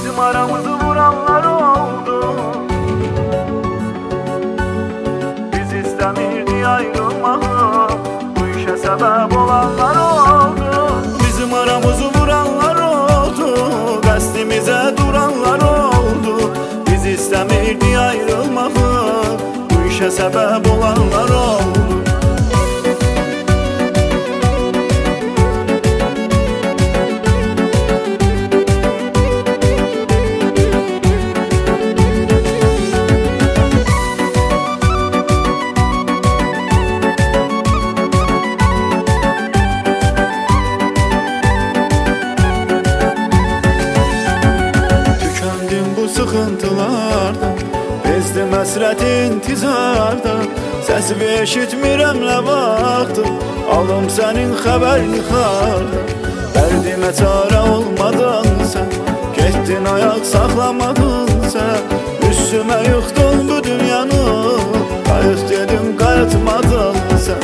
Bizim aramızı vuranlar oldu. Biz istemirdi ayrılmağı, bu işe sebep olanlar oldu. Bizim aramızı vuranlar oldu, qəsdimizə duranlar oldu. Biz istemirdi ayrılmağı, bu işe sebep olanlar oldu. Sıxıntılardan, bezdim həsrət intizardan. Səsini eşitmirəm nə vaxtdır, alım sənin xəbərini xardan. Dərdimə çarə olmadın sən, getdin ayaq saxlamadın sən. Üstümə yıxdın bu dünyanı, qayıt dedim qayıtmadın sən.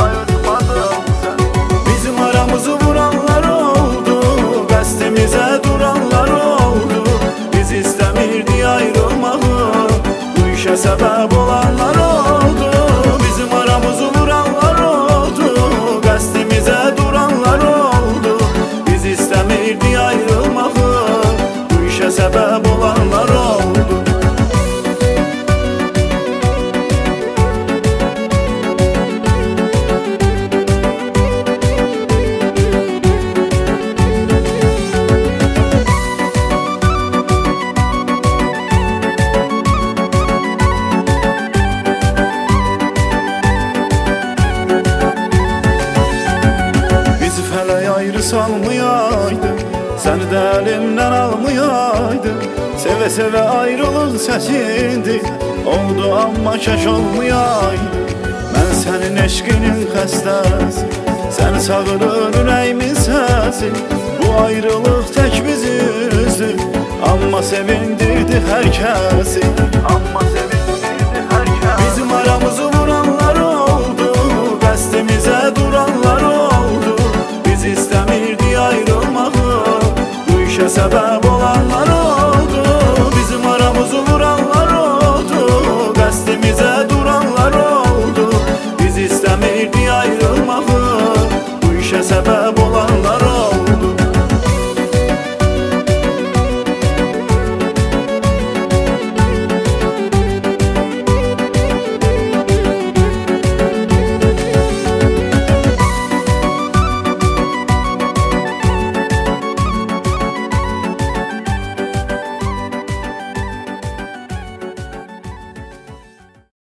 Bizim aramızı vuranlar oldu, qəsdimizə duranlar oldu. Biz istemirdi ayrılmağı, bu işe sebep olanlar oldu. Bizim aramızı vuranlar oldu, qəsdimizə duranlar oldu. Biz istemirdi ayrılmağı, bu işe sebep olanlar oldu. Ayrı salmayaydı, səni də əlimdən almayaydı. Sevə-sevə ayrılıq səsindi, oldu amma kəş olmayaydı. Mən sənin eşqinin xəstəsi, səni çağırır ürəyimin səsi. Bu ayrılıq tək bizi üzdü, amma sevindirdi hər kəsi. Bizim aramızı vuranlar oldu, qəsdimizə duranlar oldu. Biz istemirdi ayrılmağı, bu işe sebep olan